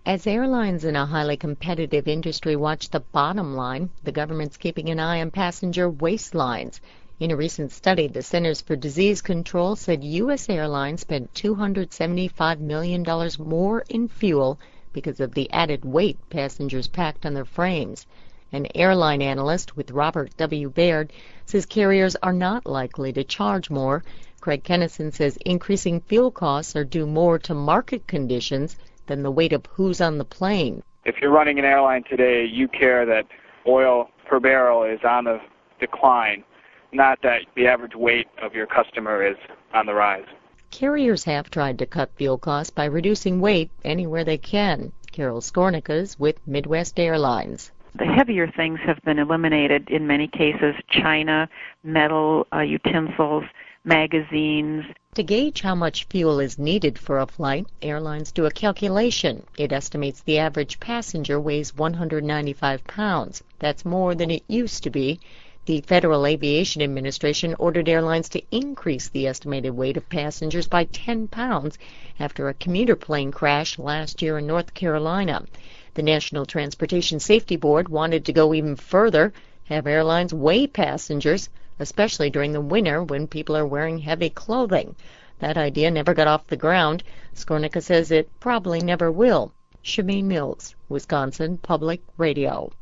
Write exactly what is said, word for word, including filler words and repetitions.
As airlines in a highly competitive industry watch the bottom line, the government's keeping an eye on passenger waistlines. In a recent study, the Centers for Disease Control said U S airlines spent two hundred seventy-five million dollars more in fuel because of the added weight passengers packed on their frames. An airline analyst with Robert W. Baird says carriers are not likely to charge more. Craig Kennison says increasing fuel costs are due more to market conditions than the weight of who's on the plane. If you're running an airline today, you care that oil per barrel is on the decline, not that the average weight of your customer is on the rise. Carriers have tried to cut fuel costs by reducing weight anywhere they can. Carol Skornikas with Midwest Airlines. The heavier things have been eliminated in many cases: china, metal, uh, utensils, magazines. To gauge how much fuel is needed for a flight, airlines do a calculation. It estimates the average passenger weighs one hundred ninety-five pounds. That's more than it used to be. The Federal Aviation Administration ordered airlines to increase the estimated weight of passengers by ten pounds after a commuter plane crash last year in North Carolina. The National Transportation Safety Board wanted to go even further, have airlines weigh passengers, especially during the winter when people are wearing heavy clothing. That idea never got off the ground. Skornica says it probably never will. Shameen Mills, Wisconsin Public Radio.